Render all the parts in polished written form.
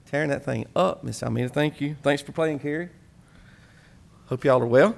Tearing that thing up, Miss Almeida. Thank you. Thanks for playing, Carrie. Hope y'all are well.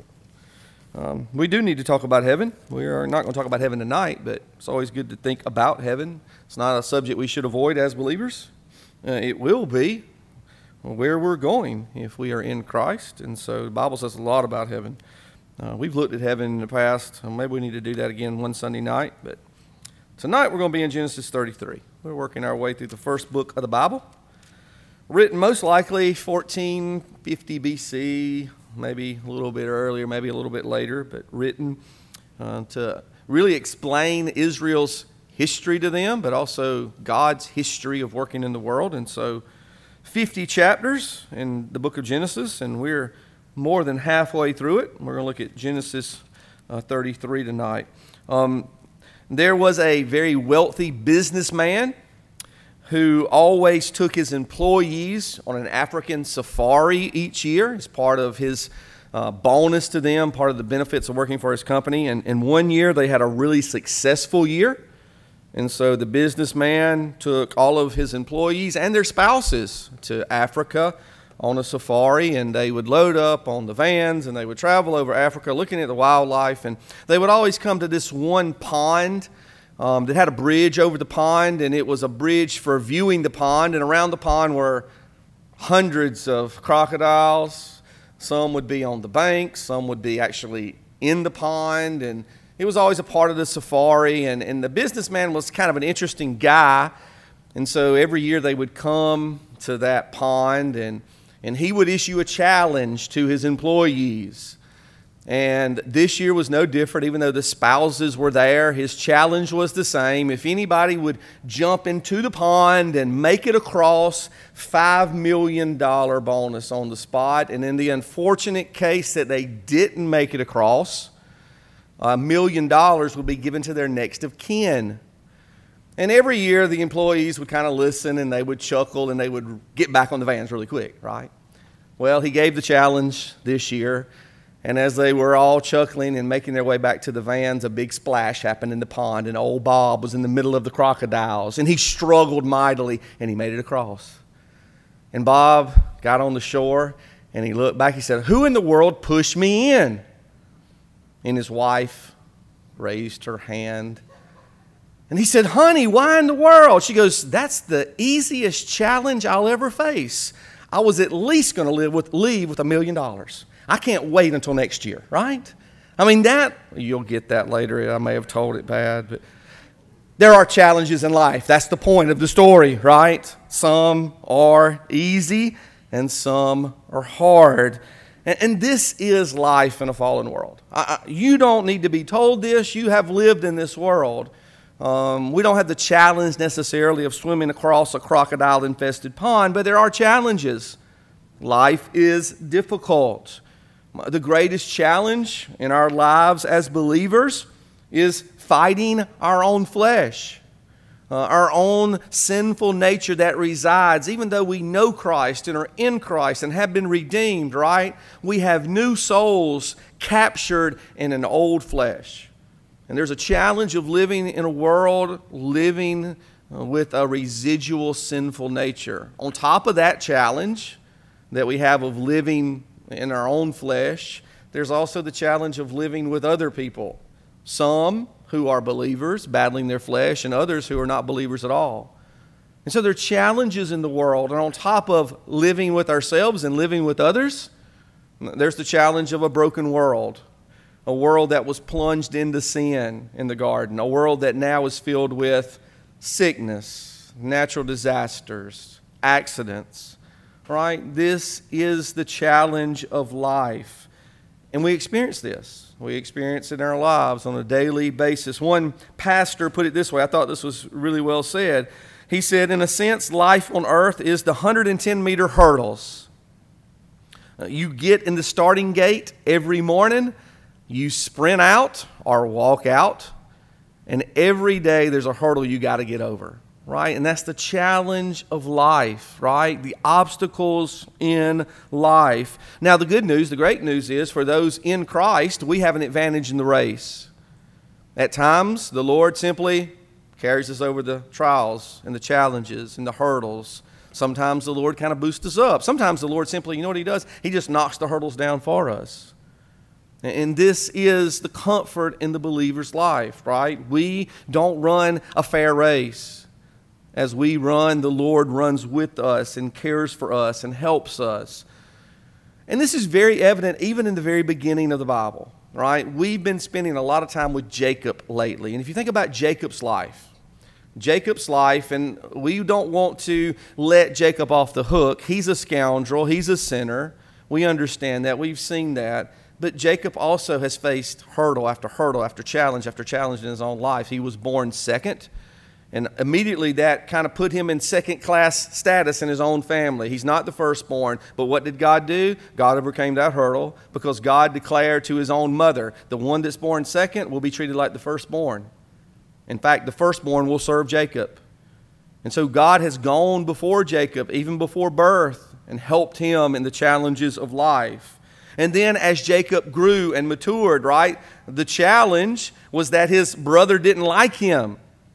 We do need to talk about heaven. We are not going to talk about heaven tonight, but it's always good to think about heaven. It's not a subject we should avoid as believers. It will be where we're going if we are in Christ. And so the Bible says a lot about heaven. We've looked at heaven in the past. Maybe we need to do that again one Sunday night. But tonight we're going to be in Genesis 33. We're working our way through the first book of the Bible. Written most likely 1450 BC, maybe a little bit earlier, maybe a little bit later, but written to really explain Israel's history to them, but also God's history of working in the world. And so 50 chapters in the book of Genesis, and we're more than halfway through it. We're going to look at Genesis 33 tonight. There was a very wealthy businessman who always took his employees on an African safari each year as part of his bonus to them, part of the benefits of working for his company. And one year they had a really successful year. And so the businessman took all of his employees and their spouses to Africa on a safari, and they would load up on the vans and they would travel over Africa looking at the wildlife. And they would always come to this one pond that had a bridge over the pond, and it was a bridge for viewing the pond. And around the pond were hundreds of crocodiles. Some would be on the bank, some would be actually in the pond, and it was always a part of the safari. And the businessman was kind of an interesting guy, and so every year they would come to that pond, and he would issue a challenge to his employees. And this year was no different. Even though the spouses were there, his challenge was the same. If anybody would jump into the pond and make it across, $5 million bonus on the spot. And in the unfortunate case that they didn't make it across, $1 million would be given to their next of kin. And every year the employees would kind of listen and they would chuckle and they would get back on the vans really quick, right? Well, he gave the challenge this year. And as they were all chuckling and making their way back to the vans, a big splash happened in the pond, and old Bob was in the middle of the crocodiles, and he struggled mightily, and he made it across. And Bob got on the shore, and he looked back. He said, "Who in the world pushed me in?" And his wife raised her hand, and he said, "Honey, why in the world?" She goes, "That's the easiest challenge I'll ever face. I was at least going to leave with $1 million. I can't wait until next year," right? I mean, you'll get that later. I may have told it bad, but there are challenges in life. That's the point of the story, right? Some are easy and some are hard. And this is life in a fallen world. You don't need to be told this. You have lived in this world. We don't have the challenge necessarily of swimming across a crocodile-infested pond, but there are challenges. Life is difficult. The greatest challenge in our lives as believers is fighting our own flesh, our own sinful nature that resides. Even though we know Christ and are in Christ and have been redeemed, right? We have new souls captured in an old flesh. And there's a challenge of living in a world living with a residual sinful nature. On top of that challenge that we have of living in our own flesh, there's also the challenge of living with other people. Some who are believers battling their flesh, and others who are not believers at all. And so there are challenges in the world. And on top of living with ourselves and living with others, there's the challenge of a broken world. A world that was plunged into sin in the garden. A world that now is filled with sickness, natural disasters, accidents. Right? This is the challenge of life. And we experience this. We experience it in our lives on a daily basis. One pastor put it this way. I thought this was really well said. He said, in a sense, life on earth is the 110-meter hurdles. You get in the starting gate every morning. You sprint out or walk out. And every day there's a hurdle you got to get over. Right? And that's the challenge of life, right? The obstacles in life. Now, the good news, the great news is for those in Christ, we have an advantage in the race. At times, the Lord simply carries us over the trials and the challenges and the hurdles Sometimes the Lord kind of boosts us up. Sometimes the Lord simply, you know what he does? He just knocks the hurdles down for us. And this is the comfort in the believer's life, right? We don't run a fair race. As we run, the Lord runs with us and cares for us and helps us. And this is very evident even in the very beginning of the Bible, right? We've been spending a lot of time with Jacob lately. And if you think about Jacob's life, and we don't want to let Jacob off the hook. He's a scoundrel. He's a sinner. We understand that. We've seen that. But Jacob also has faced hurdle after challenge in his own life. He was born second, and immediately that kind of put him in second-class status in his own family. He's not the firstborn, but what did God do? God overcame that hurdle because God declared to his own mother, the one that's born second will be treated like the firstborn. In fact, the firstborn will serve Jacob. And so God has gone before Jacob, even before birth, and helped him in the challenges of life. And then as Jacob grew and matured, right, the challenge was that his brother didn't like him.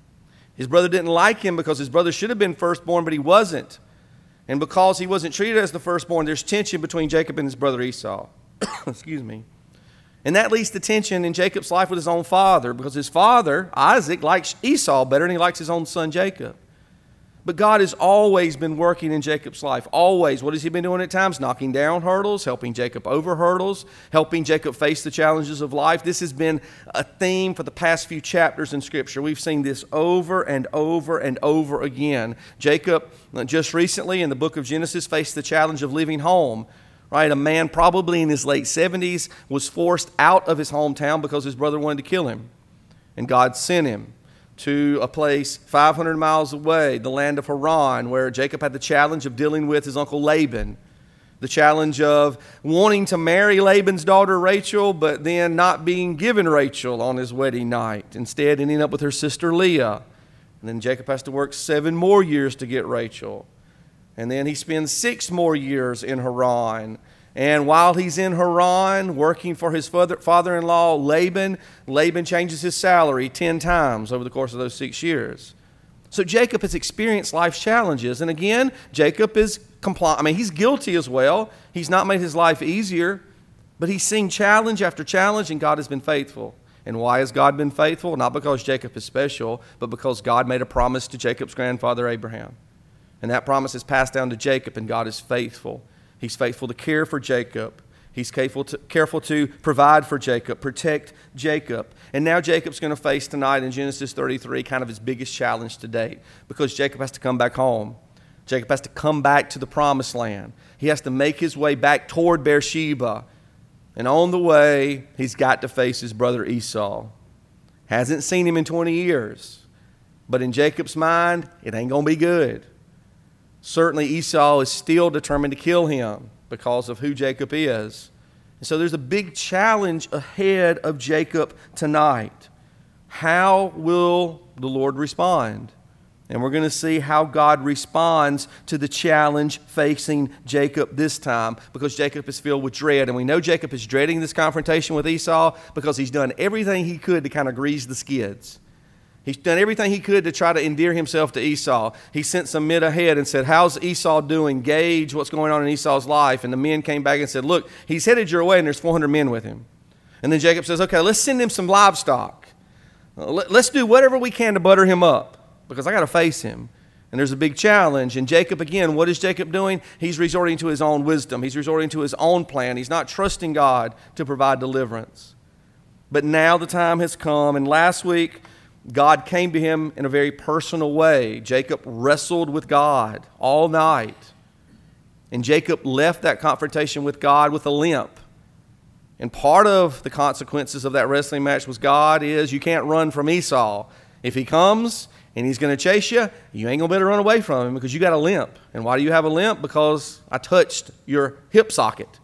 His brother didn't like him because his brother should have been firstborn, but he wasn't. And because he wasn't treated as the firstborn, there's tension between Jacob and his brother Esau. Excuse me. And that leads to tension in Jacob's life with his own father because his father, Isaac, likes Esau better than he likes his own son Jacob. But God has always been working in Jacob's life. Always. What has he been doing at times? Knocking down hurdles, helping Jacob over hurdles, helping Jacob face the challenges of life. This has been a theme for the past few chapters in Scripture. We've seen this over and over and over again. Jacob, just recently in the book of Genesis, faced the challenge of leaving home. Right? A man probably in his late 70s was forced out of his hometown because his brother wanted to kill him. And God sent him to a place 500 miles away, the land of Haran, where Jacob had the challenge of dealing with his uncle Laban. The challenge of wanting to marry Laban's daughter Rachel, but then not being given Rachel on his wedding night. Instead, ending up with her sister Leah. And then Jacob has to work 7 more years to get Rachel. And then he spends 6 more years in Haran. And while he's in Haran working for his father-in-law, Laban changes his salary 10 times over the course of those 6 years. So Jacob has experienced life's challenges. And again, Jacob is he's guilty as well. He's not made his life easier, but he's seen challenge after challenge, and God has been faithful. And why has God been faithful? Not because Jacob is special, but because God made a promise to Jacob's grandfather Abraham. And that promise is passed down to Jacob, and God is faithful. He's faithful to care for Jacob. He's careful to provide for Jacob, protect Jacob. And now Jacob's going to face tonight in Genesis 33 kind of his biggest challenge to date, because Jacob has to come back home. Jacob has to come back to the promised land. He has to make his way back toward Beersheba. And on the way, he's got to face his brother Esau. Hasn't seen him in 20 years. But in Jacob's mind, it ain't going to be good. Certainly Esau is still determined to kill him because of who Jacob is. And so there's a big challenge ahead of Jacob tonight. How will the Lord respond? And we're going to see how God responds to the challenge facing Jacob this time, because Jacob is filled with dread. And we know Jacob is dreading this confrontation with Esau because he's done everything he could to kind of grease the skids. He's done everything he could to try to endear himself to Esau. He sent some men ahead and said, how's Esau doing? Gauge what's going on in Esau's life. And the men came back and said, look, he's headed your way and there's 400 men with him. And then Jacob says, okay, let's send him some livestock. Let's do whatever we can to butter him up, because I got to face him. And there's a big challenge. And Jacob, again, what is Jacob doing? He's resorting to his own wisdom. He's resorting to his own plan. He's not trusting God to provide deliverance. But now the time has come. And last week, God came to him in a very personal way. Jacob wrestled with God all night. And Jacob left that confrontation with God with a limp. And part of the consequences of that wrestling match was you can't run from Esau. If he comes and he's going to chase you, you ain't going to be able to run away from him because you got a limp. And why do you have a limp? Because I touched your hip socket.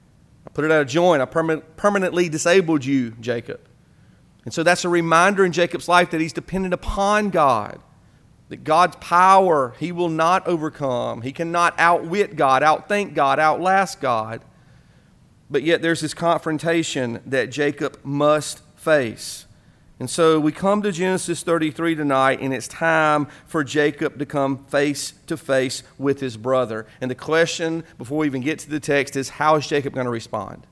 I put it out of joint. I permanently disabled you, Jacob. And so that's a reminder in Jacob's life that he's dependent upon God, that God's power he will not overcome. He cannot outwit God, outthink God, outlast God. But yet there's this confrontation that Jacob must face. And so we come to Genesis 33 tonight, and it's time for Jacob to come face to face with his brother. And the question, before we even get to the text, is how is Jacob going to respond?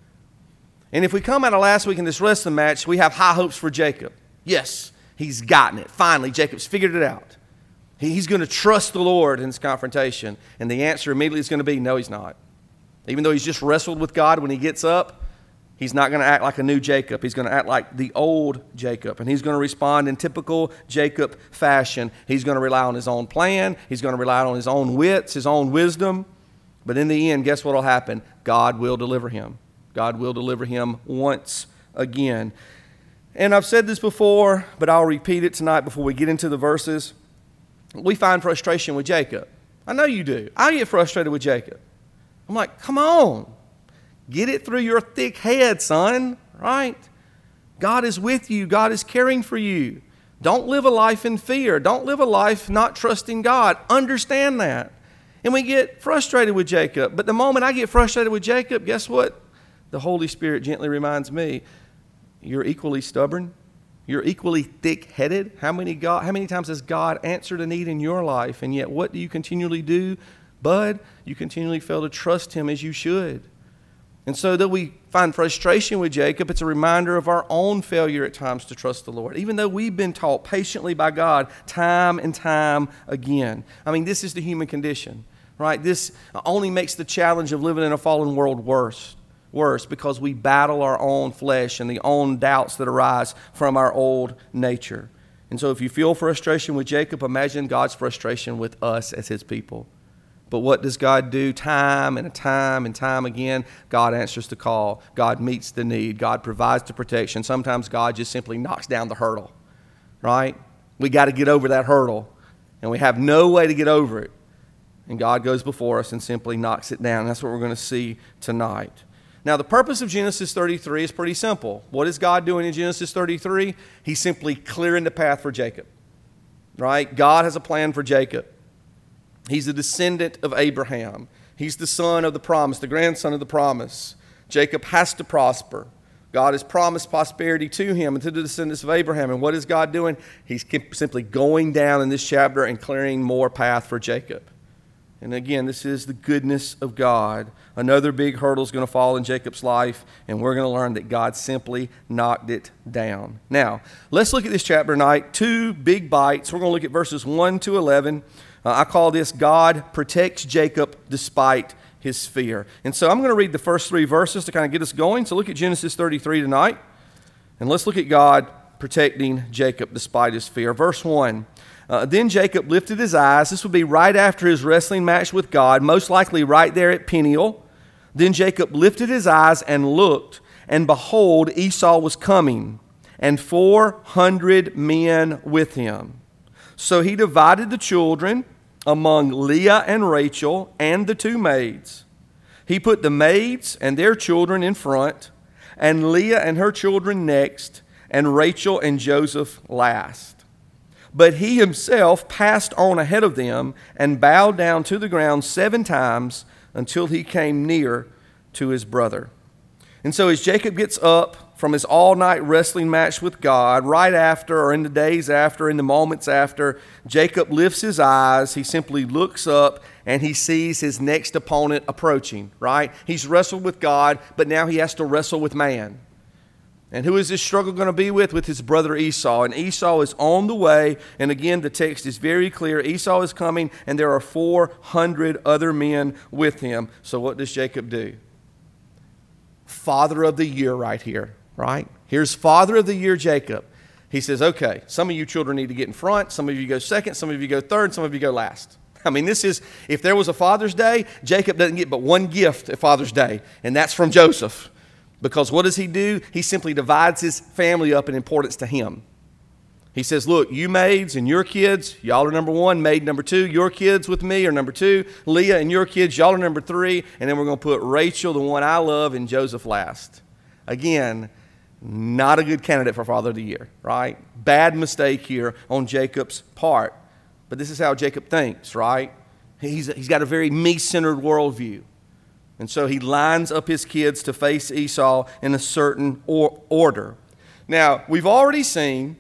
And if we come out of last week in this wrestling match, we have high hopes for Jacob. Yes, he's gotten it. Finally, Jacob's figured it out. He's going to trust the Lord in this confrontation. And the answer immediately is going to be, no, he's not. Even though he's just wrestled with God, when he gets up, he's not going to act like a new Jacob. He's going to act like the old Jacob. And he's going to respond in typical Jacob fashion. He's going to rely on his own plan. He's going to rely on his own wits, his own wisdom. But in the end, guess what will happen? God will deliver him. God will deliver him once again. And I've said this before, but I'll repeat it tonight before we get into the verses. We find frustration with Jacob. I know you do. I get frustrated with Jacob. I'm like, come on. Get it through your thick head, son, right? God is with you. God is caring for you. Don't live a life in fear. Don't live a life not trusting God. Understand that. And we get frustrated with Jacob. But the moment I get frustrated with Jacob, guess what? The Holy Spirit gently reminds me, you're equally stubborn. You're equally thick-headed. How many times has God answered a need in your life? And yet what do you continually do, bud? You continually fail to trust him as you should. And so that we find frustration with Jacob, it's a reminder of our own failure at times to trust the Lord, even though we've been taught patiently by God time and time again. I mean, this is the human condition, right? This only makes the challenge of living in a fallen world worse because we battle our own flesh and the own doubts that arise from our old nature. And so if you feel frustration with Jacob, imagine God's frustration with us as his people. But what does God do? Time and time again, God answers the call. God meets the need. God provides the protection. Sometimes God just simply knocks down the hurdle, right? We got to get over that hurdle, and we have no way to get over it. And God goes before us and simply knocks it down. That's what we're going to see tonight. Now, the purpose of Genesis 33 is pretty simple. What is God doing in Genesis 33? He's simply clearing the path for Jacob, right? God has a plan for Jacob. He's a descendant of Abraham. He's the son of the promise, the grandson of the promise. Jacob has to prosper. God has promised prosperity to him and to the descendants of Abraham. And what is God doing? He's simply going down in this chapter and clearing more path for Jacob. And again, this is the goodness of God. Another big hurdle is going to fall in Jacob's life, and we're going to learn that God simply knocked it down. Now, let's look at this chapter tonight. Two big bites. We're going to look at verses 1 to 11. I call this God protects Jacob despite his fear. And so I'm going to read the first three verses to kind of get us going. So look at Genesis 33 tonight, and let's look at God protecting Jacob despite his fear. Verse 1. Then Jacob lifted his eyes. This would be right after his wrestling match with God, most likely right there at Peniel. Then Jacob lifted his eyes and looked, and behold, Esau was coming, and 400 men with him. So he divided the children among Leah and Rachel and the two maids. He put the maids and their children in front, and Leah and her children next, and Rachel and Joseph last. But he himself passed on ahead of them and bowed down to the ground 7 times until he came near to his brother. And so as Jacob gets up from his all-night wrestling match with God, right after or in the days after, in the moments after, Jacob lifts his eyes. He simply looks up and he sees his next opponent approaching, right? He's wrestled with God, but now he has to wrestle with man. And who is this struggle going to be with? With his brother Esau. And Esau is on the way. And again, the text is very clear. Esau is coming, and there are 400 other men with him. So what does Jacob do? Father of the year right here, right? Here's Father of the year Jacob. He says, okay, some of you children need to get in front. Some of you go second. Some of you go third. Some of you go last. I mean, this is, if there was a Father's Day, Jacob doesn't get but one gift at Father's Day, and that's from Joseph. Because what does he do? He simply divides his family up in importance to him. He says, look, you maids and your kids, y'all are number 1. Maid number 2, your kids with me are number 2. Leah and your kids, y'all are number 3. And then we're going to put Rachel, the one I love, and Joseph last. Again, not a good candidate for Father of the Year, right? Bad mistake here on Jacob's part. But this is how Jacob thinks, right? He's got a very me-centered worldview. And so he lines up his kids to face Esau in a certain order. Now, we've already seen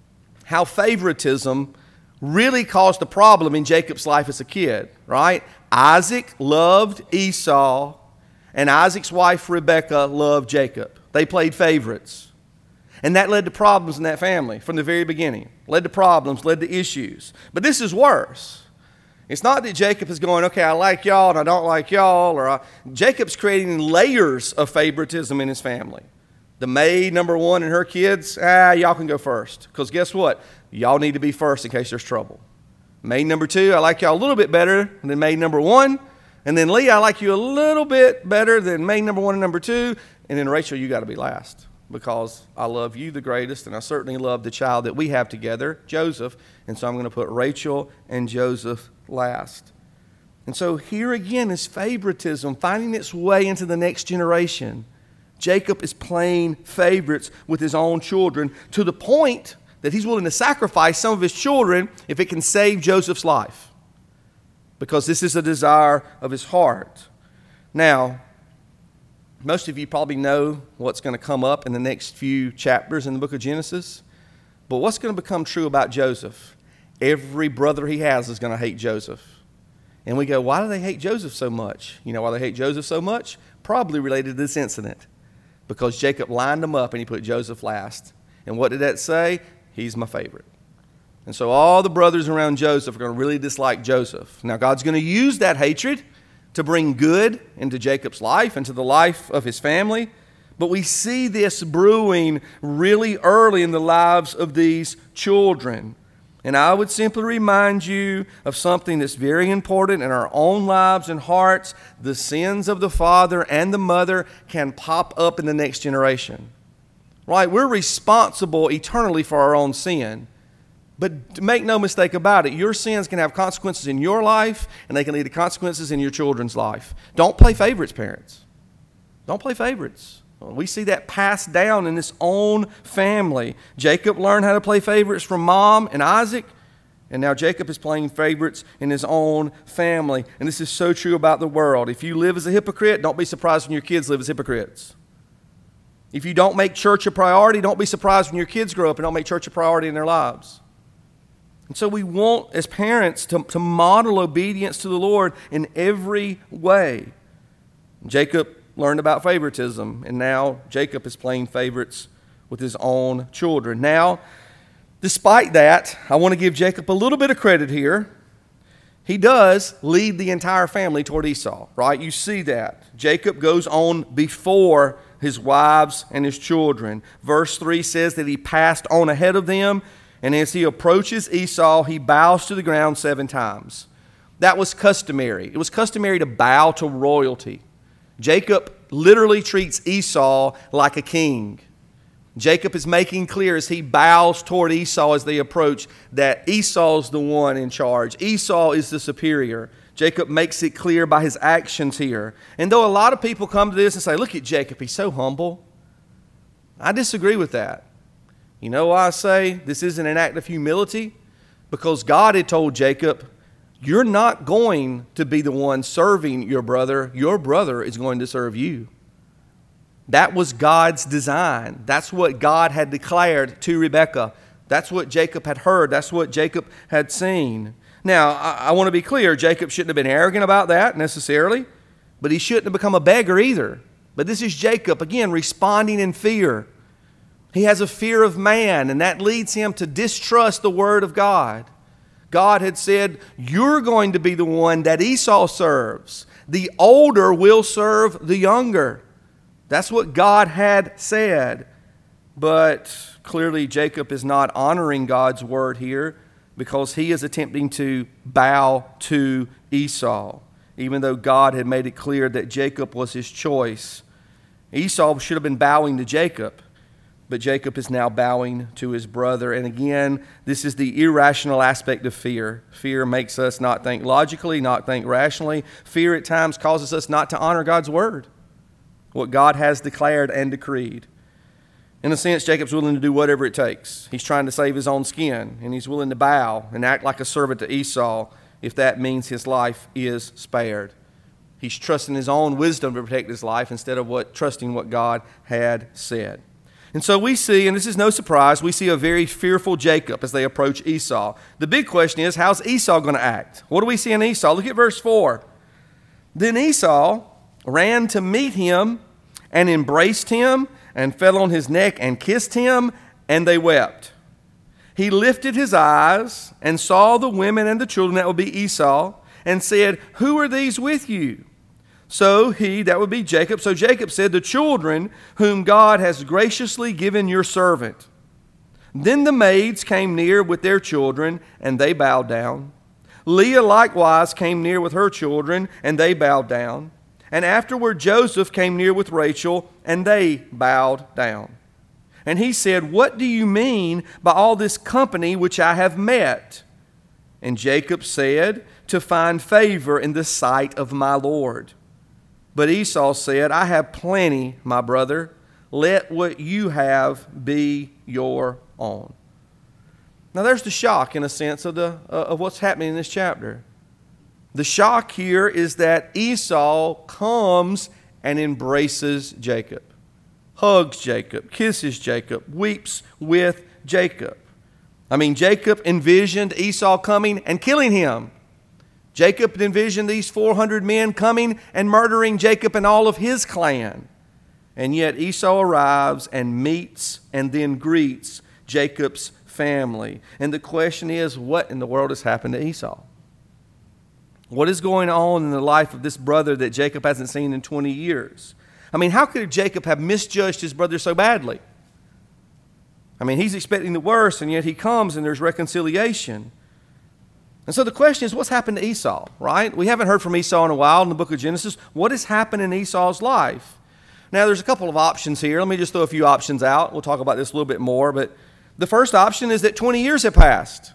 how favoritism really caused a problem in Jacob's life as a kid, right? Isaac loved Esau, and Isaac's wife Rebekah loved Jacob. They played favorites. And that led to problems in that family from the very beginning. Led to problems, led to issues. But this is worse. It's not that Jacob is going, okay, I like y'all and I don't like y'all. Jacob's creating layers of favoritism in his family. The maid, number one, and her kids, y'all can go first. Because guess what? Y'all need to be first in case there's trouble. Maid number two, I like y'all a little bit better than maid number one. And then Leah, I like you a little bit better than maid number one and number two. And then Rachel, you got to be last. Because I love you the greatest, and I certainly love the child that we have together, Joseph. And so I'm going to put Rachel and Joseph last. And so here again is favoritism finding its way into the next generation. Jacob is playing favorites with his own children to the point that he's willing to sacrifice some of his children if it can save Joseph's life. Because this is a desire of his heart. Now, most of you probably know what's going to come up in the next few chapters in the book of Genesis. But what's going to become true about Joseph? Every brother he has is going to hate Joseph. And we go, why do they hate Joseph so much? You know why they hate Joseph so much? Probably related to this incident. Because Jacob lined them up and he put Joseph last. And what did that say? He's my favorite. And so all the brothers around Joseph are going to really dislike Joseph. Now God's going to use that hatred to bring good into Jacob's life, into the life of his family. But we see this brewing really early in the lives of these children. And I would simply remind you of something that's very important in our own lives and hearts. The sins of the father and the mother can pop up in the next generation. Right? We're responsible eternally for our own sin. But make no mistake about it, your sins can have consequences in your life, and they can lead to consequences in your children's life. Don't play favorites, parents. Don't play favorites. We see that passed down in his own family. Jacob learned how to play favorites from mom and Isaac, and now Jacob is playing favorites in his own family. And this is so true about the world. If you live as a hypocrite, don't be surprised when your kids live as hypocrites. If you don't make church a priority, don't be surprised when your kids grow up and don't make church a priority in their lives. And so we want, as parents, to model obedience to the Lord in every way. Jacob learned about favoritism, and now Jacob is playing favorites with his own children. Now, despite that, I want to give Jacob a little bit of credit here. He does lead the entire family toward Esau, right? You see that. Jacob goes on before his wives and his children. Verse 3 says that he passed on ahead of them, and as he approaches Esau, he bows to the ground 7 times. That was customary. It was customary to bow to royalty. Jacob literally treats Esau like a king. Jacob is making clear as he bows toward Esau as they approach that Esau's the one in charge. Esau is the superior. Jacob makes it clear by his actions here. And though a lot of people come to this and say, look at Jacob, he's so humble, I disagree with that. You know why I say this isn't an act of humility? Because God had told Jacob, you're not going to be the one serving your brother. Your brother is going to serve you. That was God's design. That's what God had declared to Rebekah. That's what Jacob had heard. That's what Jacob had seen. Now, I want to be clear. Jacob shouldn't have been arrogant about that necessarily, but he shouldn't have become a beggar either. But this is Jacob, again, responding in fear. He has a fear of man, and that leads him to distrust the word of God. God had said, you're going to be the one that Esau serves. The older will serve the younger. That's what God had said. But clearly Jacob is not honoring God's word here because he is attempting to bow to Esau, even though God had made it clear that Jacob was his choice. Esau should have been bowing to Jacob. But Jacob is now bowing to his brother. And again, this is the irrational aspect of fear. Fear makes us not think logically, not think rationally. Fear at times causes us not to honor God's word, what God has declared and decreed. In a sense, Jacob's willing to do whatever it takes. He's trying to save his own skin, and he's willing to bow and act like a servant to Esau if that means his life is spared. He's trusting his own wisdom to protect his life instead of trusting what God had said. And so we see, and this is no surprise, we see a very fearful Jacob as they approach Esau. The big question is, how's Esau going to act? What do we see in Esau? Look at verse 4. Then Esau ran to meet him and embraced him and fell on his neck and kissed him, and they wept. He lifted his eyes and saw the women and the children, that would be Esau, and said, "Who are these with you?" So he, that would be Jacob, so Jacob said, "The children whom God has graciously given your servant." Then the maids came near with their children, and they bowed down. Leah likewise came near with her children, and they bowed down. And afterward Joseph came near with Rachel, and they bowed down. And he said, "What do you mean by all this company which I have met?" And Jacob said, "To find favor in the sight of my Lord." But Esau said, "I have plenty, my brother. Let what you have be your own." Now there's the shock, in a sense, of what's happening in this chapter. The shock here is that Esau comes and embraces Jacob, hugs Jacob, kisses Jacob, weeps with Jacob. I mean, Jacob envisioned Esau coming and killing him. Jacob envisioned these 400 men coming and murdering Jacob and all of his clan. And yet Esau arrives and meets and then greets Jacob's family. And the question is, what in the world has happened to Esau? What is going on in the life of this brother that Jacob hasn't seen in 20 years? I mean, how could Jacob have misjudged his brother so badly? I mean, he's expecting the worst, and yet he comes and there's reconciliation. And so the question is, what's happened to Esau, right? We haven't heard from Esau in a while in the book of Genesis. What has happened in Esau's life? Now, there's a couple of options here. Let me just throw a few options out. We'll talk about this a little bit more. But the first option is that 20 years have passed.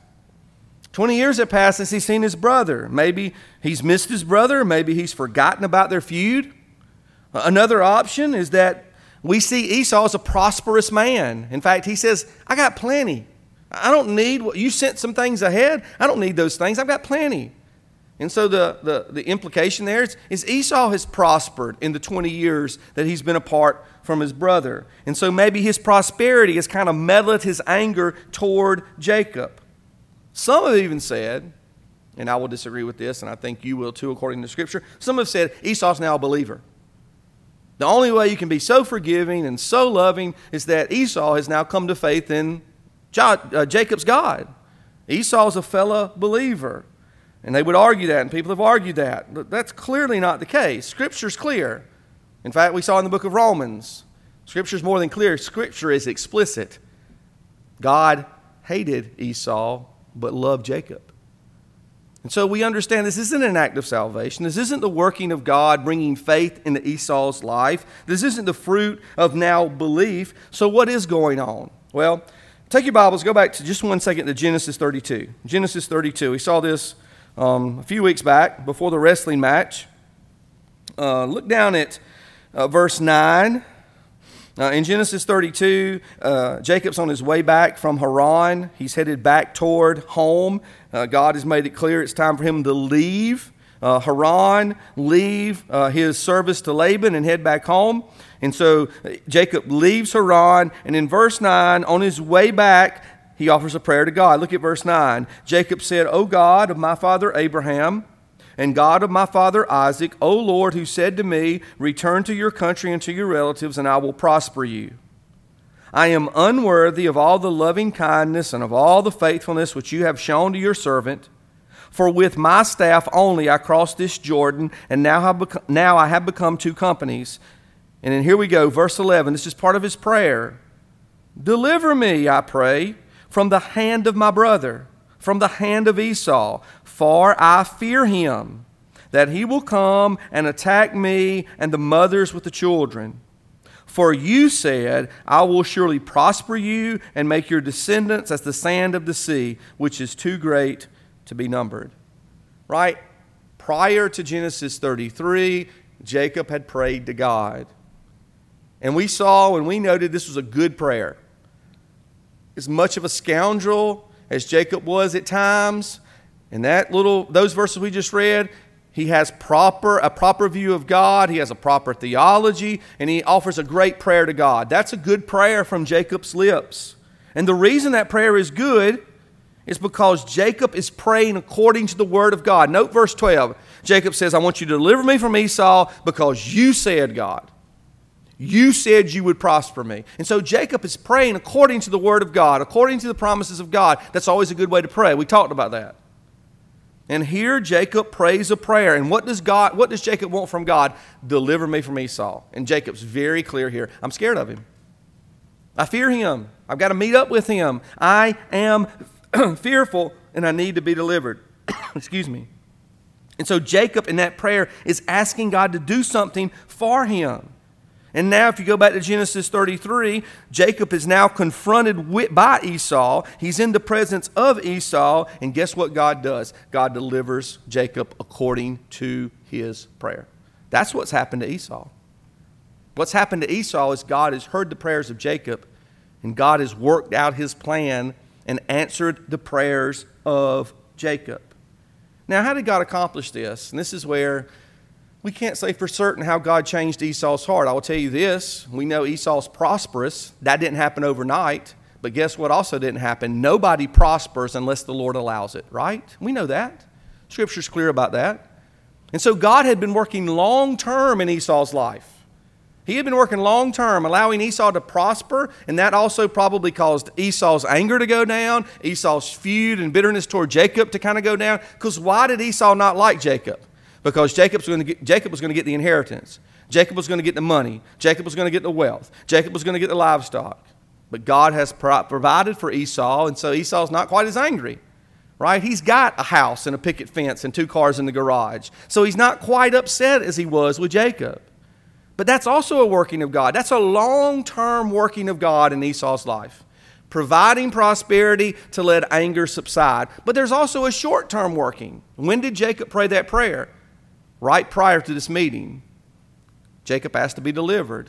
20 years have passed since he's seen his brother. Maybe he's missed his brother. Maybe he's forgotten about their feud. Another option is that we see Esau as a prosperous man. In fact, he says, "I got plenty. I don't need what you sent some things ahead. I don't need those things. I've got plenty." And so the implication there is Esau has prospered in the 20 years that he's been apart from his brother. And so maybe his prosperity has kind of mellowed his anger toward Jacob. Some have even said, and I will disagree with this, and I think you will too according to Scripture, some have said Esau's now a believer. The only way you can be so forgiving and so loving is that Esau has now come to faith in Jacob's God. Esau's a fellow believer. And they would argue that, and people have argued that. But that's clearly not the case. Scripture's clear. In fact, we saw in the book of Romans, Scripture's more than clear. Scripture is explicit. God hated Esau, but loved Jacob. And so we understand this isn't an act of salvation. This isn't the working of God bringing faith into Esau's life. This isn't the fruit of now belief. So what is going on? Well, take your Bibles, go back to just 1 second to Genesis 32. Genesis 32. We saw this a few weeks back before the wrestling match. Look down at verse 9. In Genesis 32, Jacob's on his way back from Haran. He's headed back toward home. God has made it clear it's time for him to leave Haran, leave his service to Laban and head back home. And so Jacob leaves Haran, and in verse 9, on his way back, he offers a prayer to God. Look at verse 9. Jacob said, "O God of my father Abraham, and God of my father Isaac, O Lord, who said to me, 'Return to your country and to your relatives, and I will prosper you.' I am unworthy of all the loving kindness and of all the faithfulness which you have shown to your servant. For with my staff only I crossed this Jordan, and now I have become two companies." And then here we go, verse 11. This is part of his prayer. "Deliver me, I pray, from the hand of my brother, from the hand of Esau, for I fear him, that he will come and attack me and the mothers with the children. For you said, I will surely prosper you and make your descendants as the sand of the sea, which is too great to be numbered." Right? Prior to Genesis 33, Jacob had prayed to God. And we saw and we noted this was a good prayer. As much of a scoundrel as Jacob was at times, and those verses we just read, He has a proper view of God. He has a proper theology, and he offers a great prayer to God. That's a good prayer from Jacob's lips. And the reason that prayer is good is because Jacob is praying according to the word of God. Note verse 12. Jacob says, I want you to deliver me from Esau because you said, God. You said you would prosper me. And so Jacob is praying according to the word of God, according to the promises of God. That's always a good way to pray. We talked about that. And here Jacob prays a prayer. And what does Jacob want from God? Deliver me from Esau. And Jacob's very clear here. I'm scared of him. I fear him. I've got to meet up with him. I am fearful and I need to be delivered. Excuse me. And so Jacob in that prayer is asking God to do something for him. And now if you go back to Genesis 33, Jacob is now confronted by Esau. He's in the presence of Esau. And guess what God does? God delivers Jacob according to his prayer. That's what's happened to Esau. What's happened to Esau is God has heard the prayers of Jacob, and God has worked out his plan and answered the prayers of Jacob. Now, how did God accomplish this? And this is where we can't say for certain how God changed Esau's heart. I will tell you this. We know Esau's prosperous. That didn't happen overnight. But guess what also didn't happen? Nobody prospers unless the Lord allows it, right? We know that. Scripture's clear about that. And so God had been working long term in Esau's life. He had been working long term, allowing Esau to prosper, and that also probably caused Esau's anger to go down, Esau's feud and bitterness toward Jacob to kind of go down. Because why did Esau not like Jacob? Because Jacob was going to get the inheritance. Jacob was going to get the money. Jacob was going to get the wealth. Jacob was going to get the livestock. But God has provided for Esau, and so Esau's not quite as angry, right? He's got a house and a picket fence and 2 cars in the garage. So he's not quite upset as he was with Jacob. But that's also a working of God. That's a long-term working of God in Esau's life, providing prosperity to let anger subside. But there's also a short-term working. When did Jacob pray that prayer? Right prior to this meeting. Jacob asked to be delivered.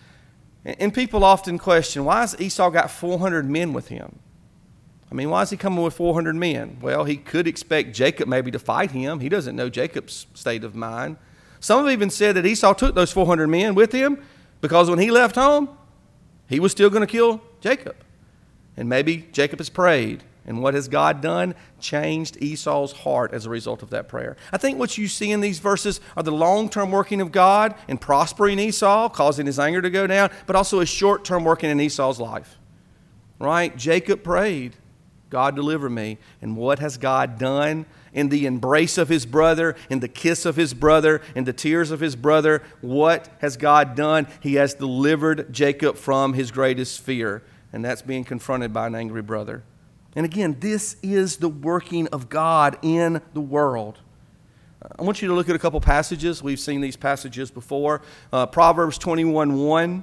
And people often question, why has Esau got 400 men with him? I mean, why is he coming with 400 men? Well, he could expect Jacob maybe to fight him. He doesn't know Jacob's state of mind. Some have even said that Esau took those 400 men with him because when he left home, he was still going to kill Jacob. And maybe Jacob has prayed. And what has God done? Changed Esau's heart as a result of that prayer. I think what you see in these verses are the long-term working of God in prospering Esau, causing his anger to go down, but also a short-term working in Esau's life. Right? Jacob prayed, God deliver me. And what has God done? In the embrace of his brother, in the kiss of his brother, in the tears of his brother, what has God done? He has delivered Jacob from his greatest fear, and that's being confronted by an angry brother. And again, this is the working of God in the world. I want you to look at a couple passages. We've seen these passages before. Proverbs 21:1.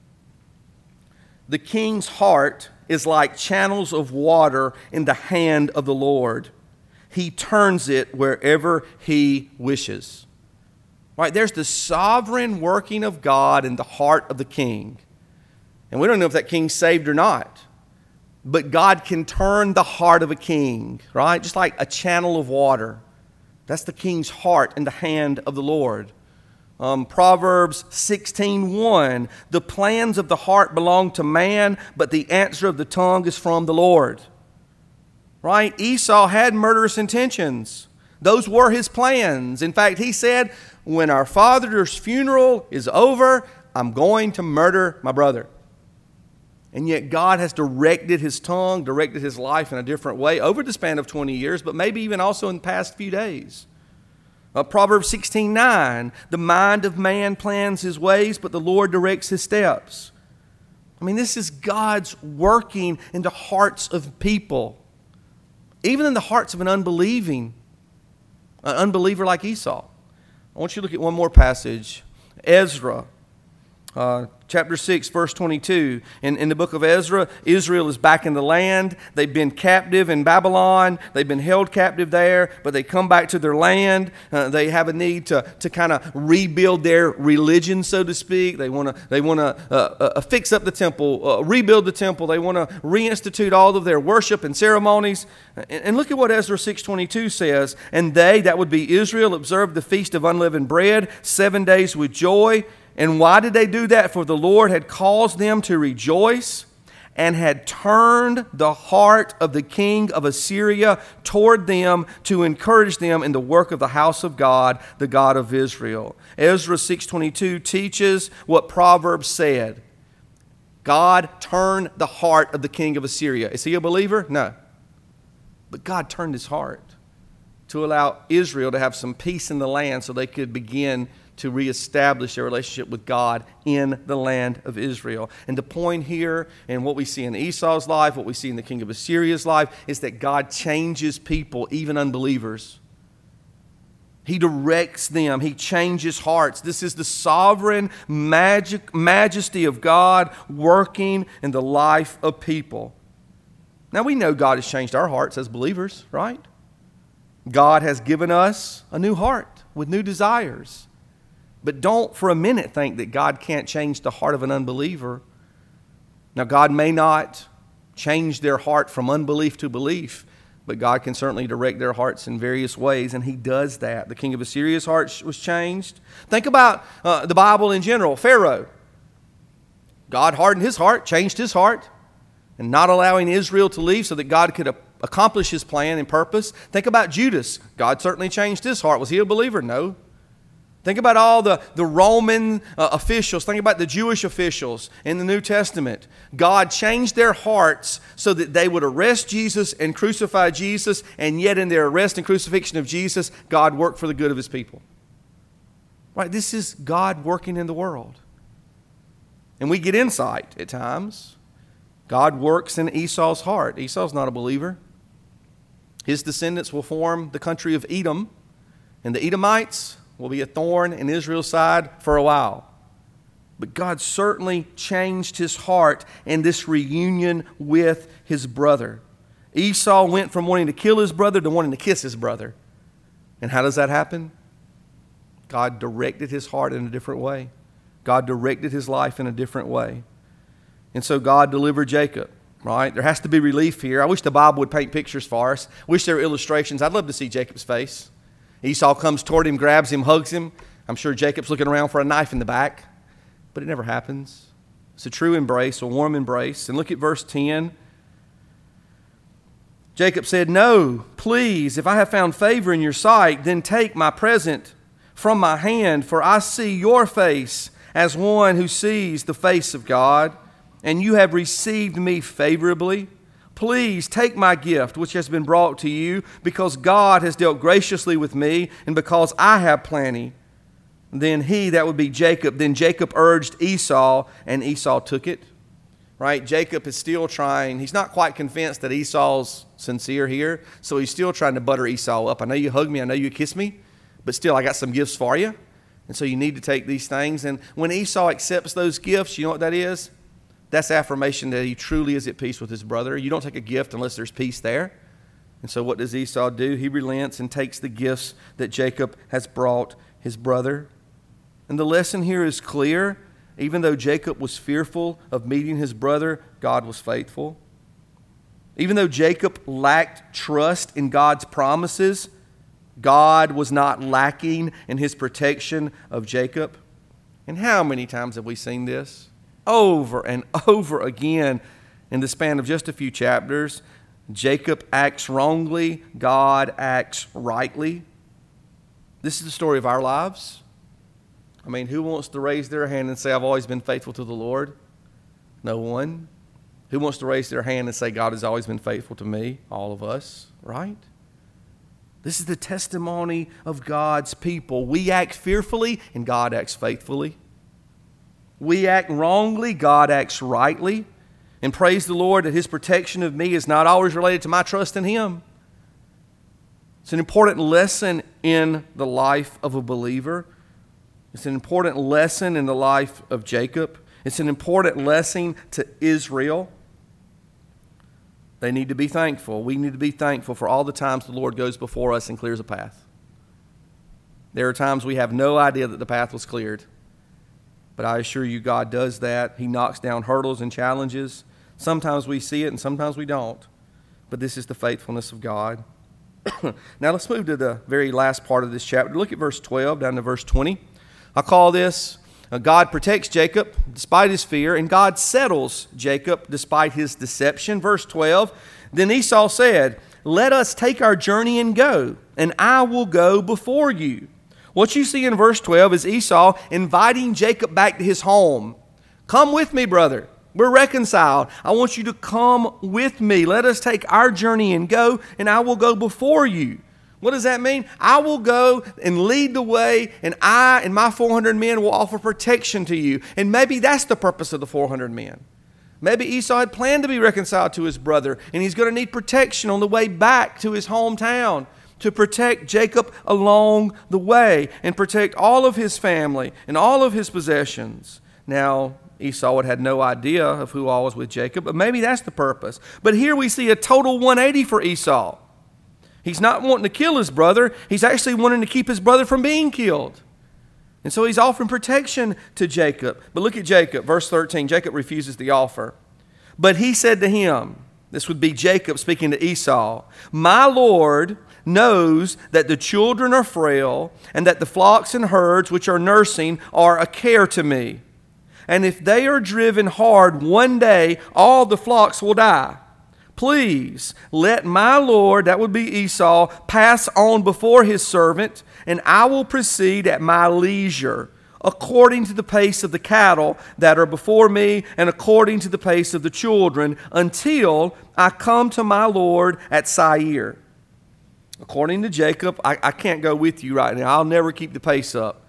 The king's heart is like channels of water in the hand of the Lord. He turns it wherever he wishes. Right? There's the sovereign working of God in the heart of the king. And we don't know if that king's saved or not. But God can turn the heart of a king, right? Just like a channel of water. That's the king's heart in the hand of the Lord. Proverbs 16:1. The plans of the heart belong to man, but the answer of the tongue is from the Lord. Right? Esau had murderous intentions. Those were his plans. In fact, he said, when our father's funeral is over, I'm going to murder my brother. And yet God has directed his tongue, directed his life in a different way over the span of 20 years, but maybe even also in the past few days. Proverbs 16:9, the mind of man plans his ways, but the Lord directs his steps. I mean, this is God's working in the hearts of people, even in the hearts of an unbeliever like Esau. I want you to look at one more passage, Ezra. Chapter 6, verse 22. In the book of Ezra, Israel is back in the land. They've been captive in Babylon. They've been held captive there, but they come back to their land. They have a need to kind of rebuild their religion, so to speak. They want to fix up the temple, rebuild the temple. They want to reinstitute all of their worship and ceremonies. And look at what Ezra 6:22 says. And they, that would be Israel, observed the feast of unleavened bread 7 days with joy. And why did they do that? For the Lord had caused them to rejoice and had turned the heart of the king of Assyria toward them to encourage them in the work of the house of God, the God of Israel. Ezra 6:22 teaches what Proverbs said. God turned the heart of the king of Assyria. Is he a believer? No. But God turned his heart to allow Israel to have some peace in the land so they could begin to reestablish their relationship with God in the land of Israel. And the point here, and what we see in Esau's life, what we see in the king of Assyria's life, is that God changes people, even unbelievers. He directs them. He changes hearts. This is the sovereign majesty of God working in the life of people. Now we know God has changed our hearts as believers, right? God has given us a new heart with new desires. But don't for a minute think that God can't change the heart of an unbeliever. Now, God may not change their heart from unbelief to belief, but God can certainly direct their hearts in various ways, and he does that. The king of Assyria's heart was changed. Think about the Bible in general. Pharaoh. God hardened his heart, changed his heart, and not allowing Israel to leave so that God could accomplish his plan and purpose. Think about Judas. God certainly changed his heart. Was he a believer? No. Think about all the Roman officials. Think about the Jewish officials in the New Testament. God changed their hearts so that they would arrest Jesus and crucify Jesus, and yet in their arrest and crucifixion of Jesus, God worked for the good of his people. Right? This is God working in the world. And we get insight at times. God works in Esau's heart. Esau's not a believer. His descendants will form the country of Edom, and the Edomites will be a thorn in Israel's side for a while. But God certainly changed his heart in this reunion with his brother. Esau went from wanting to kill his brother to wanting to kiss his brother. And how does that happen? God directed his heart in a different way. God directed his life in a different way. And so God delivered Jacob, right? There has to be relief here. I wish the Bible would paint pictures for us. I wish there were illustrations. I'd love to see Jacob's face. Esau comes toward him, grabs him, hugs him. I'm sure Jacob's looking around for a knife in the back, but it never happens. It's a true embrace, a warm embrace. And look at verse 10. Jacob said, "No, please, if I have found favor in your sight, then take my present from my hand, for I see your face as one who sees the face of God, and you have received me favorably. Please take my gift, which has been brought to you, because God has dealt graciously with me, and because I have plenty." Then he, that would be Jacob, then Jacob urged Esau, and Esau took it. Right? Jacob is still trying. He's not quite convinced that Esau's sincere here, so he's still trying to butter Esau up. I know you hug me, I know you kiss me, but still I got some gifts for you, and so you need to take these things. And when Esau accepts those gifts, you know what that is? That's affirmation that he truly is at peace with his brother. You don't take a gift unless there's peace there. And so what does Esau do? He relents and takes the gifts that Jacob has brought his brother. And the lesson here is clear. Even though Jacob was fearful of meeting his brother, God was faithful. Even though Jacob lacked trust in God's promises, God was not lacking in his protection of Jacob. And how many times have we seen this? Over and over again in the span of just a few chapters. Jacob acts wrongly, God acts rightly. This is the story of our lives. I mean, who wants to raise their hand and say, "I've always been faithful to the Lord"? No one. Who wants to raise their hand and say, "God has always been faithful to me"? All of us, right? This is the testimony of God's people. We act fearfully and God acts faithfully. We act wrongly, God acts rightly. And praise the Lord that his protection of me is not always related to my trust in him. It's an important lesson in the life of a believer. It's an important lesson in the life of Jacob. It's an important lesson to Israel. They need to be thankful. We need to be thankful for all the times the Lord goes before us and clears a path. There are times we have no idea that the path was cleared. But I assure you, God does that. He knocks down hurdles and challenges. Sometimes we see it and sometimes we don't. But this is the faithfulness of God. Now let's move to the very last part of this chapter. Look at verse 12 down to verse 20. I call this, God protects Jacob despite his fear, and God settles Jacob despite his deception. Verse 12, then Esau said, let us take our journey and go, and I will go before you. What you see in verse 12 is Esau inviting Jacob back to his home. Come with me, brother. We're reconciled. I want you to come with me. Let us take our journey and go, and I will go before you. What does that mean? I will go and lead the way, and I and my 400 men will offer protection to you. And maybe that's the purpose of the 400 men. Maybe Esau had planned to be reconciled to his brother, and he's going to need protection on the way back to his hometown to protect Jacob along the way and protect all of his family and all of his possessions. Now, Esau had no idea of who all was with Jacob, but maybe that's the purpose. But here we see a total 180 for Esau. He's not wanting to kill his brother. He's actually wanting to keep his brother from being killed. And so he's offering protection to Jacob. But look at Jacob, verse 13. Jacob refuses the offer. But he said to him, this would be Jacob speaking to Esau, my Lord knows that the children are frail and that the flocks and herds which are nursing are a care to me. And if they are driven hard one day, all the flocks will die. Please let my Lord, that would be Esau, pass on before his servant, and I will proceed at my leisure, according to the pace of the cattle that are before me, and according to the pace of the children, until I come to my Lord at Seir. According to Jacob, I can't go with you right now. I'll never keep the pace up.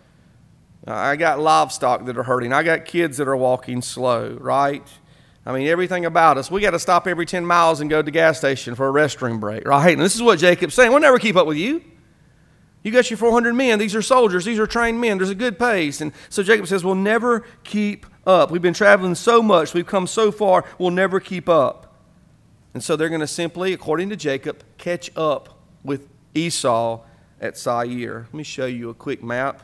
I got livestock that are hurting. I got kids that are walking slow, right? I mean, everything about us. We got to stop every 10 miles and go to the gas station for a restroom break, right? And this is what Jacob's saying. We'll never keep up with you. You got your 400 men. These are soldiers. These are trained men. There's a good pace. And so Jacob says, we'll never keep up. We've been traveling so much. We've come so far. We'll never keep up. And so they're going to simply, according to Jacob, catch up with Esau at Seir. Let me show you a quick map.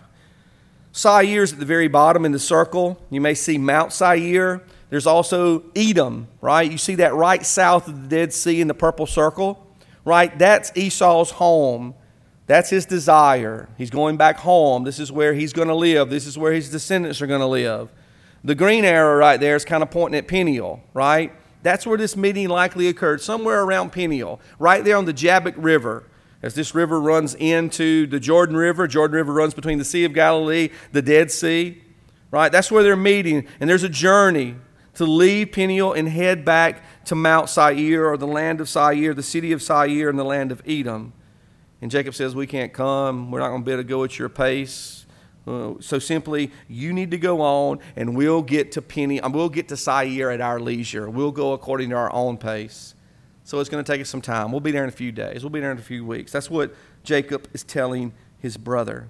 Seir is at the very bottom in the circle. You may see Mount Seir. There's also Edom, right? You see that right south of the Dead Sea in the purple circle, right? That's Esau's home. That's his desire. He's going back home. This is where he's going to live. This is where his descendants are going to live. The green arrow right there is kind of pointing at Peniel, right? That's where this meeting likely occurred, somewhere around Peniel, right there on the Jabbok River. As this river runs into the Jordan River runs between the Sea of Galilee, the Dead Sea, right? That's where they're meeting, and there's a journey to leave Peniel and head back to Mount Seir, or the land of Seir, the city of Seir, and the land of Edom. And Jacob says, we can't come. We're not going to be able to go at your pace. So simply, you need to go on, and we'll get to we'll get to Seir at our leisure. We'll go according to our own pace. So it's going to take us some time. We'll be there in a few days. We'll be there in a few weeks. That's what Jacob is telling his brother.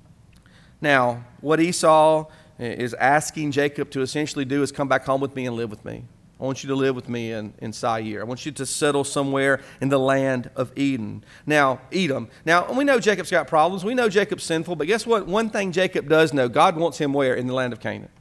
Now, what Esau is asking Jacob to essentially do is come back home with me and live with me. I want you to live with me in Seir. I want you to settle somewhere in the land of Edom. Now, we know Jacob's got problems. We know Jacob's sinful. But guess what? One thing Jacob does know, God wants him where? In the land of Canaan.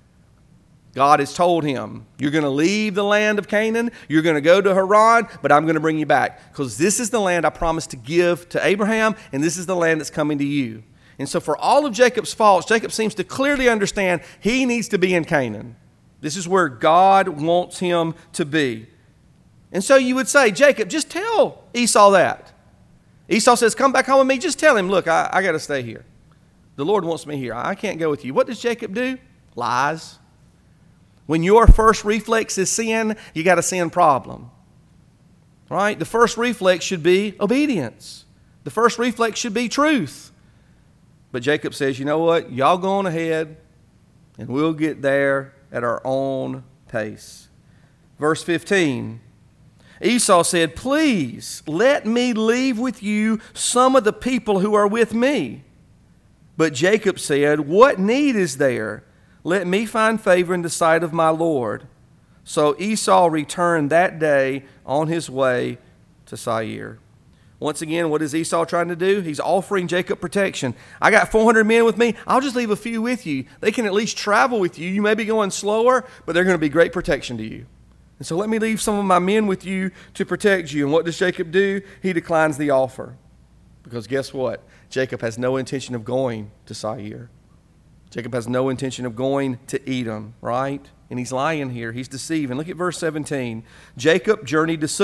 God has told him, you're going to leave the land of Canaan, you're going to go to Haran, but I'm going to bring you back. Because this is the land I promised to give to Abraham, and this is the land that's coming to you. And so for all of Jacob's faults, Jacob seems to clearly understand he needs to be in Canaan. This is where God wants him to be. And so you would say, Jacob, just tell Esau that. Esau says, come back home with me. Just tell him, look, I got to stay here. The Lord wants me here. I can't go with you. What does Jacob do? Lies. When your first reflex is sin, you got a sin problem. Right? The first reflex should be obedience. The first reflex should be truth. But Jacob says, you know what? Y'all go on ahead, and we'll get there at our own pace. Verse 15, Esau said, please let me leave with you some of the people who are with me. But Jacob said, "What need is there? Let me find favor in the sight of my Lord." So Esau returned that day on his way to Seir. Once again, what is Esau trying to do? He's offering Jacob protection. I got 400 men with me. I'll just leave a few with you. They can at least travel with you. You may be going slower, but they're going to be great protection to you. And so let me leave some of my men with you to protect you. And what does Jacob do? He declines the offer. Because guess what? Jacob has no intention of going to Seir. Jacob has no intention of going to Edom, right? And he's lying here. He's deceiving. Look at verse 17. Jacob journeyed to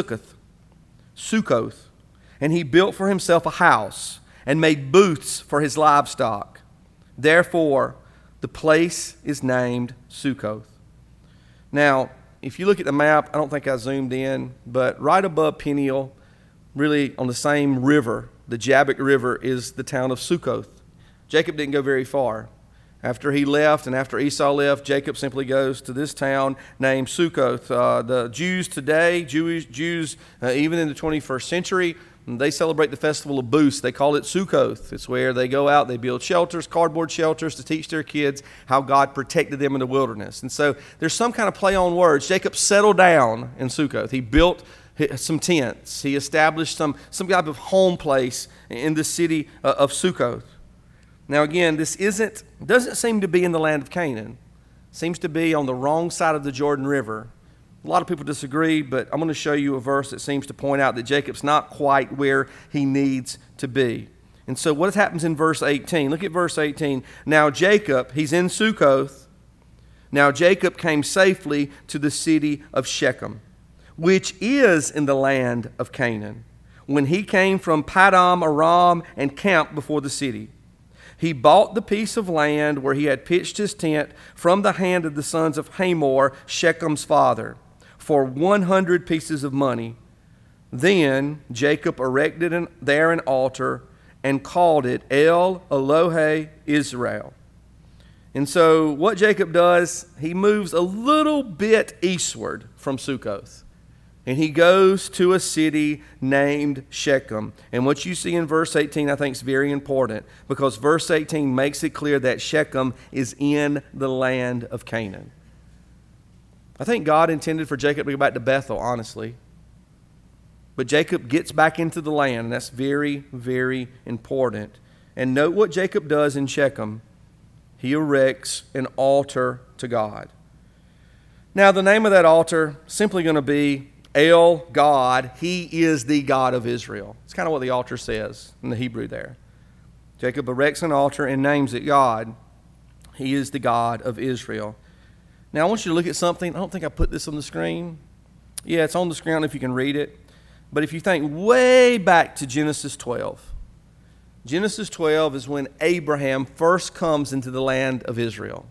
Sukkoth, and he built for himself a house and made booths for his livestock. Therefore, the place is named Sukkoth. Now, if you look at the map, I don't think I zoomed in, but right above Peniel, really on the same river, the Jabbok River, is the town of Sukkoth. Jacob didn't go very far. After he left and after Esau left, Jacob simply goes to this town named Sukkoth. The Jews today, Jews even in the 21st century, they celebrate the festival of booths. They call it Sukkoth. It's where they go out, they build shelters, cardboard shelters, to teach their kids how God protected them in the wilderness. And so there's some kind of play on words. Jacob settled down in Sukkoth. He built some tents. He established some type of home place in the city of Sukkoth. Now again, this doesn't seem to be in the land of Canaan. It seems to be on the wrong side of the Jordan River. A lot of people disagree, but I'm going to show you a verse that seems to point out that Jacob's not quite where he needs to be. And so what happens in verse 18? Look at verse 18. Now Jacob, he's in Sukkoth. Now Jacob came safely to the city of Shechem, which is in the land of Canaan, when he came from Paddan Aram and camped before the city. He bought the piece of land where he had pitched his tent from the hand of the sons of Hamor, Shechem's father, for 100 pieces of money. Then Jacob erected there an altar and called it El Elohe Israel. And so what Jacob does, he moves a little bit eastward from Sukkoth. And he goes to a city named Shechem. And what you see in verse 18 I think is very important, because verse 18 makes it clear that Shechem is in the land of Canaan. I think God intended for Jacob to go back to Bethel, honestly. But Jacob gets back into the land, and that's very, very important. And note what Jacob does in Shechem. He erects an altar to God. Now the name of that altar is simply going to be El God. He is the God of Israel. It's kind of what the altar says in the Hebrew there. Jacob erects an altar and names it God. He is the God of Israel. Now I want you to look at something. I don't think I put this on the screen. Yeah, it's on the screen if you can read it. But if you think way back to Genesis 12, Genesis 12 is when Abraham first comes into the land of Israel.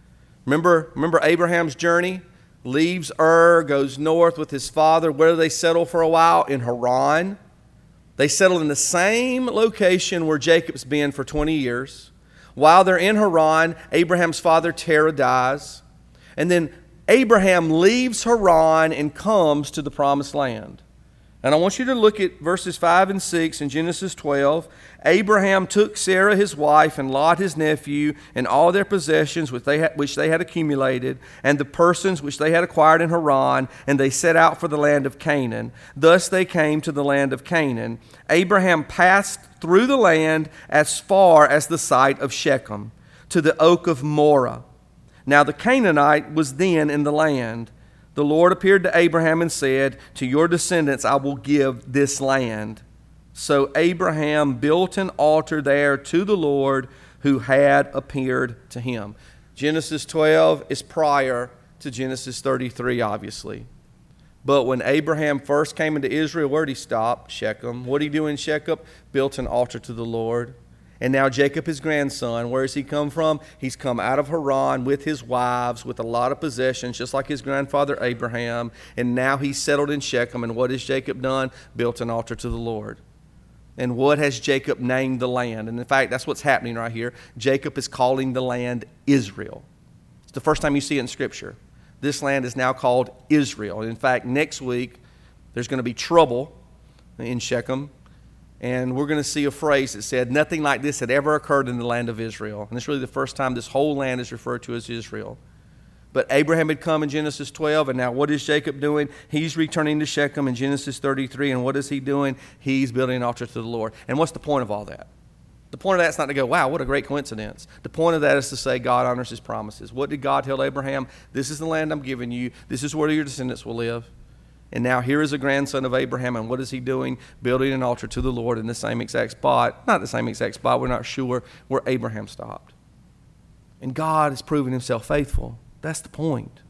Remember Abraham's journey? Leaves Ur, goes north with his father. Where do they settle for a while? In Haran. They settled in the same location where Jacob's been for 20 years. While they're in Haran, Abraham's father Terah dies. And then Abraham leaves Haran and comes to the promised land. And I want you to look at verses 5 and 6 in Genesis 12. Abraham took Sarah his wife and Lot his nephew and all their possessions which they had accumulated and the persons which they had acquired in Haran, and they set out for the land of Canaan. Thus they came to the land of Canaan. Abraham passed through the land as far as the site of Shechem, to the oak of Moreh. Now the Canaanite was then in the land. The Lord appeared to Abraham and said, "To your descendants I will give this land." So Abraham built an altar there to the Lord who had appeared to him. Genesis 12 is prior to Genesis 33, obviously. But when Abraham first came into Israel, where did he stop? Shechem. What did he do in Shechem? Built an altar to the Lord. And now Jacob, his grandson, where has he come from? He's come out of Haran with his wives, with a lot of possessions, just like his grandfather Abraham. And now he's settled in Shechem. And what has Jacob done? Built an altar to the Lord. And what has Jacob named the land? And in fact, that's what's happening right here. Jacob is calling the land Israel. It's the first time you see it in Scripture. This land is now called Israel. And in fact, next week, there's going to be trouble in Shechem. And we're going to see a phrase that said, nothing like this had ever occurred in the land of Israel. And it's really the first time this whole land is referred to as Israel. But Abraham had come in Genesis 12, and now what is Jacob doing? He's returning to Shechem in Genesis 33, and what is he doing? He's building an altar to the Lord. And what's the point of all that? The point of that's not to go, wow, what a great coincidence. The point of that is to say God honors his promises. What did God tell Abraham? This is the land I'm giving you. This is where your descendants will live. And now here is a grandson of Abraham, and what is he doing? Building an altar to the Lord in the same exact spot. Not the same exact spot, we're not sure, where Abraham stopped. And God has proven himself faithful. That's the point.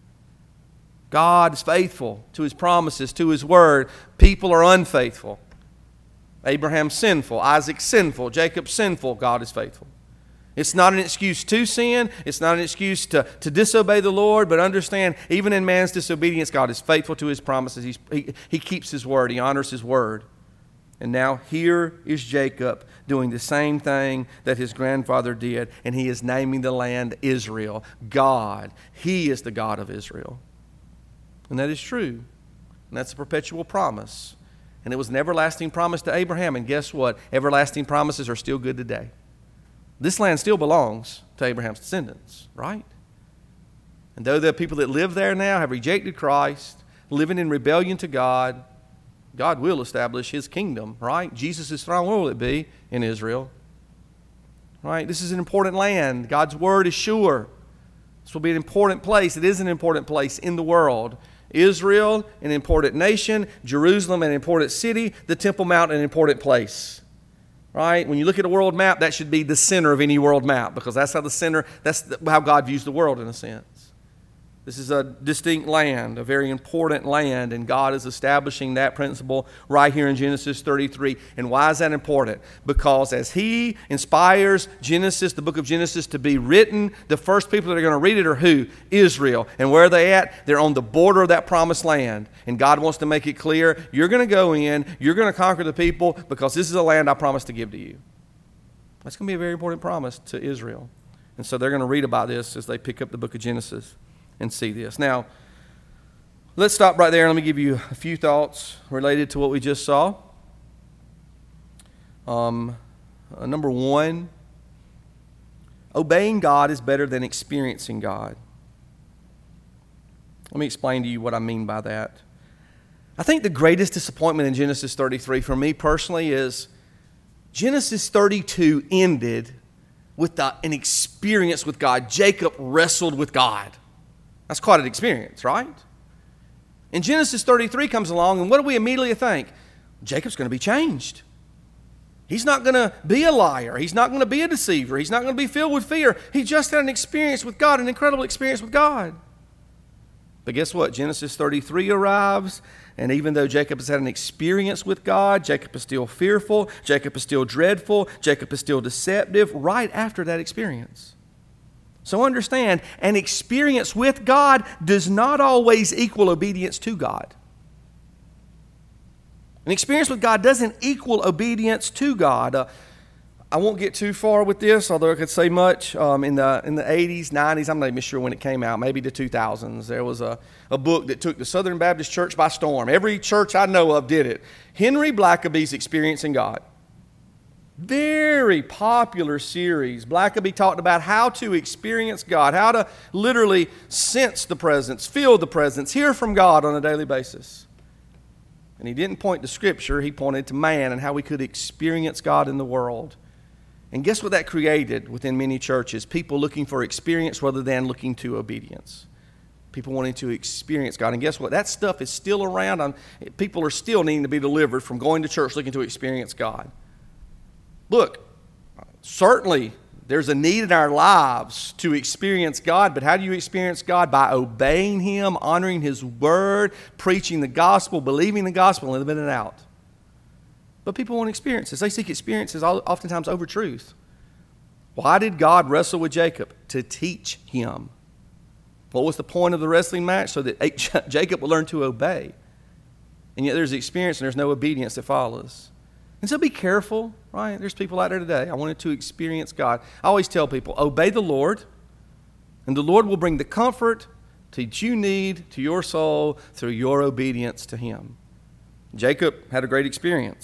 God is faithful to his promises, to his word. People are unfaithful. Abraham's sinful, Isaac's sinful, Jacob's sinful, God is faithful. It's not an excuse to sin. It's not an excuse to disobey the Lord. But understand, even in man's disobedience, God is faithful to his promises. He keeps his word. He honors his word. And now here is Jacob doing the same thing that his grandfather did. And he is naming the land Israel. God. He is the God of Israel. And that is true. And that's a perpetual promise. And it was an everlasting promise to Abraham. And guess what? Everlasting promises are still good today. This land still belongs to Abraham's descendants, right? And though the people that live there now have rejected Christ, living in rebellion to God, God will establish his kingdom, right? Jesus' throne, where will it be? In Israel. Right? This is an important land. God's word is sure. This will be an important place. It is an important place in the world. Israel, an important nation. Jerusalem, an important city. The Temple Mount, an important place. Right? When you look at a world map, that should be the center of any world map, because that's how God views the world in a sense. This is a distinct land, a very important land, and God is establishing that principle right here in Genesis 33. And why is that important? Because as he inspires Genesis, the book of Genesis, to be written, the first people that are going to read it are who? Israel. And where are they at? They're on the border of that promised land. And God wants to make it clear, you're going to go in, you're going to conquer the people, because this is a land I promised to give to you. That's going to be a very important promise to Israel. And so they're going to read about this as they pick up the book of Genesis and see this. Now, let's stop right there and let me give you a few thoughts related to what we just saw. Number one, obeying God is better than experiencing God. Let me explain to you what I mean by that. I think the greatest disappointment in Genesis 33 for me personally is Genesis 32 ended with an experience with God. Jacob wrestled with God. That's quite an experience, right? And Genesis 33 comes along, and what do we immediately think? Jacob's going to be changed. He's not going to be a liar. He's not going to be a deceiver. He's not going to be filled with fear. He just had an experience with God, an incredible experience with God. But guess what? Genesis 33 arrives, and even though Jacob has had an experience with God, Jacob is still fearful, Jacob is still dreadful, Jacob is still deceptive right after that experience. So understand, an experience with God does not always equal obedience to God. An experience with God doesn't equal obedience to God. I won't get too far with this, although I could say much. In the 80s, 90s, I'm not even sure when it came out, maybe the 2000s, there was a book that took the Southern Baptist Church by storm. Every church I know of did it. Henry Blackaby's Experiencing God. Very popular series. Blackaby talked about how to experience God, how to literally sense the presence, feel the presence, hear from God on a daily basis. And he didn't point to Scripture, he pointed to man and how we could experience God in the world. And guess what that created within many churches? People looking for experience rather than looking to obedience. People wanting to experience God. And guess what? That stuff is still around. People are still needing to be delivered from going to church looking to experience God. Look, certainly there's a need in our lives to experience God, but how do you experience God? By obeying Him, honoring His Word, preaching the gospel, believing the gospel, and living it out. But people want experiences. They seek experiences oftentimes over truth. Why did God wrestle with Jacob? To teach him. What was the point of the wrestling match? So that Jacob would learn to obey. And yet there's experience and there's no obedience that follows. And so be careful, right? There's people out there today. I wanted to experience God. I always tell people, obey the Lord, and the Lord will bring the comfort that you need to your soul through your obedience to Him. Jacob had a great experience.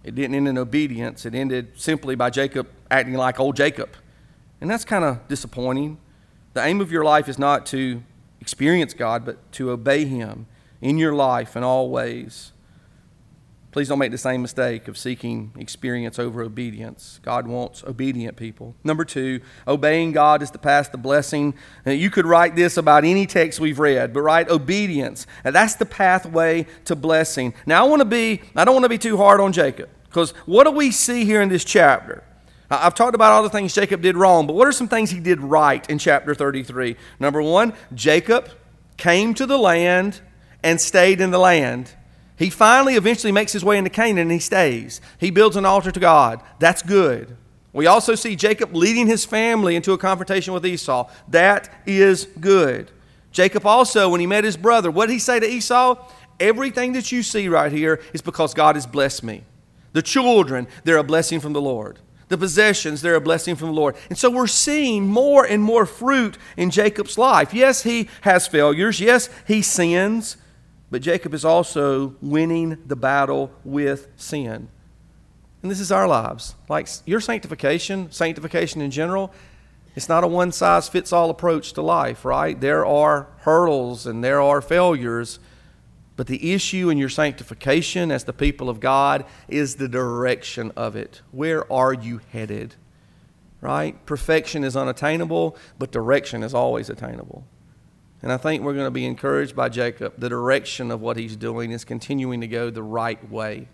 It didn't end in obedience. It ended simply by Jacob acting like old Jacob. And that's kind of disappointing. The aim of your life is not to experience God, but to obey Him in your life in all ways. Please don't make the same mistake of seeking experience over obedience. God wants obedient people. Number 2, obeying God is the path to blessing. Now, you could write this about any text we've read, but write obedience. And that's the pathway to blessing. Now, I don't want to be too hard on Jacob, because what do we see here in this chapter? I've talked about all the things Jacob did wrong, but what are some things he did right in chapter 33? Number 1, Jacob came to the land and stayed in the land. He finally eventually makes his way into Canaan and he stays. He builds an altar to God. That's good. We also see Jacob leading his family into a confrontation with Esau. That is good. Jacob also, when he met his brother, what did he say to Esau? Everything that you see right here is because God has blessed me. The children, they're a blessing from the Lord. The possessions, they're a blessing from the Lord. And so we're seeing more and more fruit in Jacob's life. Yes, he has failures. Yes, he sins. But Jacob is also winning the battle with sin. And this is our lives. Like your sanctification in general, it's not a one-size-fits-all approach to life, right? There are hurdles and there are failures. But the issue in your sanctification as the people of God is the direction of it. Where are you headed? Right? Perfection is unattainable, but direction is always attainable. And I think we're going to be encouraged by Jacob. The direction of what he's doing is continuing to go the right way.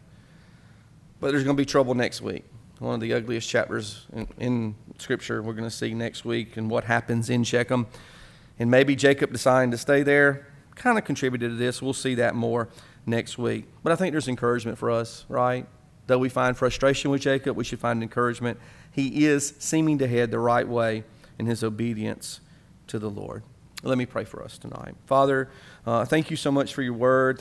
But there's going to be trouble next week. One of the ugliest chapters in Scripture we're going to see next week, and what happens in Shechem. And maybe Jacob deciding to stay there kind of contributed to this. We'll see that more next week. But I think there's encouragement for us, right? Though we find frustration with Jacob, we should find encouragement. He is seeming to head the right way in his obedience to the Lord. Let me pray for us tonight. Father, thank you so much for your word.